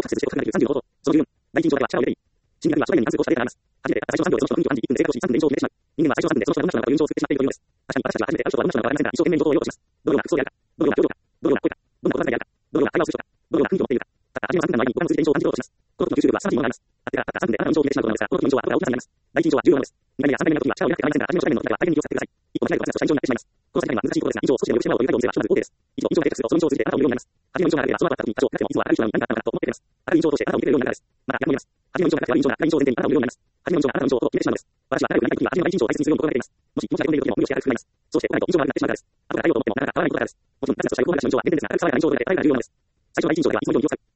サクセス成功を確認できる30のこと。その10、第一印象だけは力を入れていい。心理学は将来に関する公式発言であります。初めて、最初の3秒でその人の分岐1分で生活をし、3分で印象を決めてしまう。人間は最初の3分でその人がどんな人なのかという印象を作ってしまっているというのです。確かに私たちは初めてある人とはどんな人なのかわかりませんが、一生懸命に情報を得ようとします。どのような服装であるか、どのような表情か、どのような声か、どんな言葉遣いであるか、どのような会話をする人か、どのような雰囲気を持っているか。たった初めの3分の間に五感を通じて印象を感じ取ろうとします。この時の吸収力は凄まじいものであります。たった3分であなたの印象を決めてしまうことなのですが、この時の印象は後から大きな差になります。第一印象は重要なのです。2回目や3回目の時には力を入れなくてはなりませんが、初めの初回目の時は相手に気を使ってください。一歩間違えると話した印象になってしまいます。この先回は難しいことですが、印象を少しでも良くしてもらおうという態度を見せれば一つの OK です。一度印象が出てくると、その印象をを通じてあなたを見るようになります。初めの印象がなければ、その後は高くに多少高くてもいつも明るい人なのに何かあったのかなと思ってくれます。明るい印象を通してあなたを見てくれるようになるからです。また逆も言えます。初めの印象がなくて悪い印象が暗い印象を前提にあなたを見るようになります。初めの印象があなたの印象を決めてしまうのです。私は仲良くなりたい時には初めの第一印象を大切にするように心がけています。もし気持ちが緩んでいる時も無理をして明るくなります。そうして来ないと印象が悪くなってしまうからです。後から変えようと思ってもなかなか変わらないことからです。もちろん私たちとした横の話の印象は原点ですが、それからの印象で変えられるようなのです。最初の第一印象ではいつもより良く